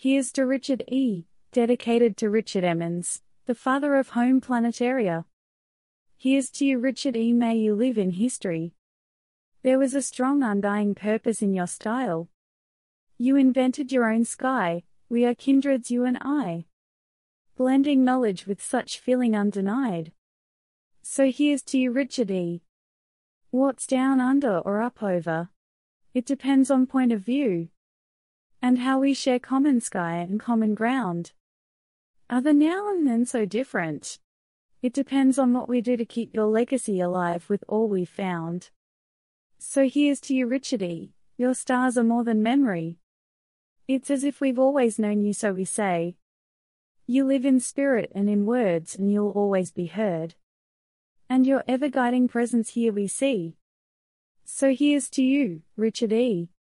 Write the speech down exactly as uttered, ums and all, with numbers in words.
Here's to Richard E., dedicated to Richard Emmons, the father of home planetaria. Here's to you, Richard E., may you live in history. There was a strong undying purpose in your style. You invented your own sky, we are kindreds you and I. Blending knowledge with such feeling undenied. So here's to you, Richard E. What's down under or up over? It depends on point of view. And how we share common sky and common ground. Are the now and then so different? It depends on what we do to keep your legacy alive with all we found. So here's to you, Richard E., your stars are more than memory. It's as if we've always known you, so we say. You live in spirit and in words, and you'll always be heard. And your ever-guiding presence here we see. So here's to you, Richard E.